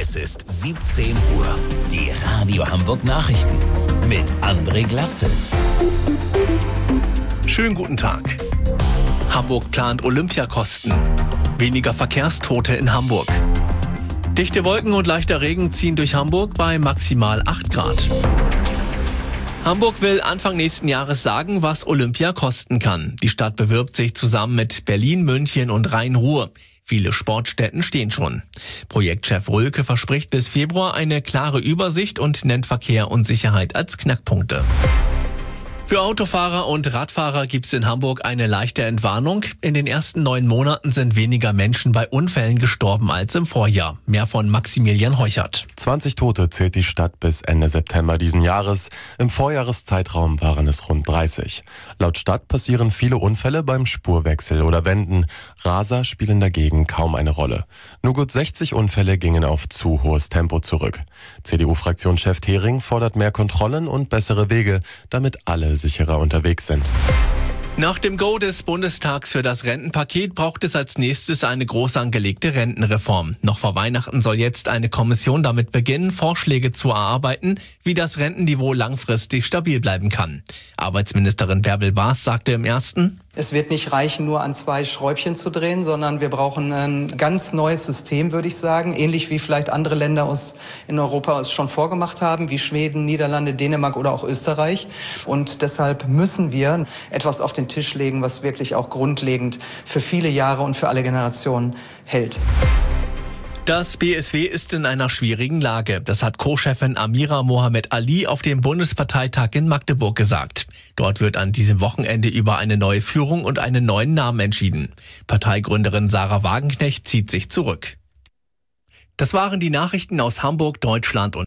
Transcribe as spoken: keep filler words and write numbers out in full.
Es ist siebzehn Uhr. Die Radio Hamburg Nachrichten mit André Glatzel. Schönen guten Tag. Hamburg plant Olympiakosten. Weniger Verkehrstote in Hamburg. Dichte Wolken und leichter Regen ziehen durch Hamburg bei maximal acht Grad. Hamburg will Anfang nächsten Jahres sagen, was Olympia kosten kann. Die Stadt bewirbt sich zusammen mit Berlin, München und Rhein-Ruhr. Viele Sportstätten stehen schon. Projektchef Rölke verspricht bis Februar eine klare Übersicht und nennt Verkehr und Sicherheit als Knackpunkte. Für Autofahrer und Radfahrer gibt es in Hamburg eine leichte Entwarnung. In den ersten neun Monaten sind weniger Menschen bei Unfällen gestorben als im Vorjahr. Mehr von Maximilian Heuchert. zwanzig Tote zählt die Stadt bis Ende September diesen Jahres. Im Vorjahreszeitraum waren es rund dreißig. Laut Stadt passieren viele Unfälle beim Spurwechsel oder Wenden. Raser spielen dagegen kaum eine Rolle. Nur gut sechzig Unfälle gingen auf zu hohes Tempo zurück. C D U-Fraktionschef Thering fordert mehr Kontrollen und bessere Wege, damit alle sicherer unterwegs sind. Nach dem Go des Bundestags für das Rentenpaket braucht es als nächstes eine groß angelegte Rentenreform. Noch vor Weihnachten soll jetzt eine Kommission damit beginnen, Vorschläge zu erarbeiten, wie das Rentenniveau langfristig stabil bleiben kann. Arbeitsministerin Bärbel Baas sagte im ersten: Es wird nicht reichen, nur an zwei Schräubchen zu drehen, sondern wir brauchen ein ganz neues System, würde ich sagen. Ähnlich wie vielleicht andere Länder aus in Europa es schon vorgemacht haben, wie Schweden, Niederlande, Dänemark oder auch Österreich. Und deshalb müssen wir etwas auf den Tisch legen, was wirklich auch grundlegend für viele Jahre und für alle Generationen hält. Das B S W ist in einer schwierigen Lage. Das hat Co-Chefin Amira Mohamed Ali auf dem Bundesparteitag in Magdeburg gesagt. Dort wird an diesem Wochenende über eine neue Führung und einen neuen Namen entschieden. Parteigründerin Sarah Wagenknecht zieht sich zurück. Das waren die Nachrichten aus Hamburg, Deutschland und